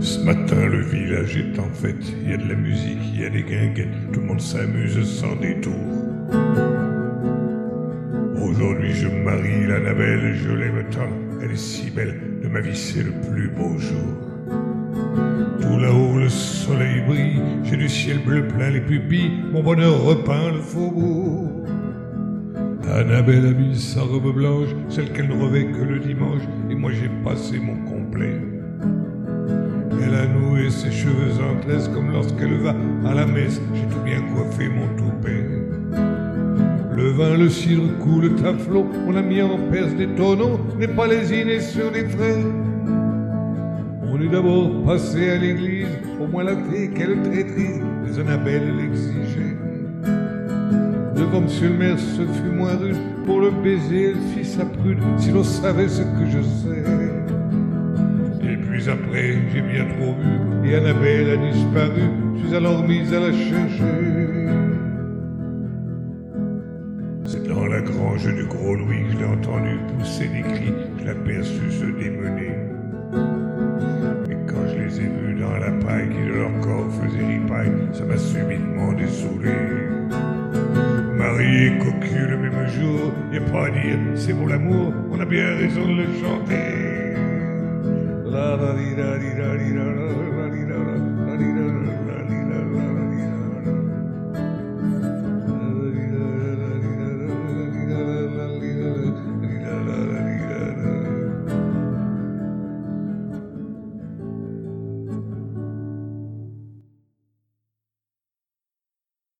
Ce matin, le village est en fête. Il y a de la musique, il y a des guinguettes. Tout le monde s'amuse sans détour. Aujourd'hui, je me marie l'Annabelle, je l'aime tant. Elle est si belle, de ma vie, c'est le plus beau jour. Tout là-haut, le soleil brille. J'ai du ciel bleu plein les pupilles. Mon bonheur repeint le faubourg. Annabelle a mis sa robe blanche, celle qu'elle ne revêt que le dimanche. Et moi, j'ai passé mon complet. Elle a noué ses cheveux en tresse comme lorsqu'elle va à la messe. J'ai tout bien coiffé mon toupet. Le vin, le cidre coule à flot. On a mis en perce des tonneaux, n'est pas lésiné sur les traits. On est d'abord passé à l'église, au moins la clé, quelle traîtrise, les Annabelle l'exigeaient. Devant monsieur le maire, ce fut moins rude, pour le baiser, elle fit sa prude, si l'on savait ce que je sais. Et puis après, j'ai bien trop vu, et Annabelle a disparu, je suis alors mise à la chercher. C'est dans la grange du gros Louis que je l'ai entendu pousser des cris, je l'ai aperçu se démener. Et quand je les ai vus dans la paille qui de leur corps faisait ripaille, ça m'a subitement dessoulé. Marié, cocu le même jour, y a pas à dire, c'est pour l'amour, on a bien raison de le chanter. La la di da di da di da da.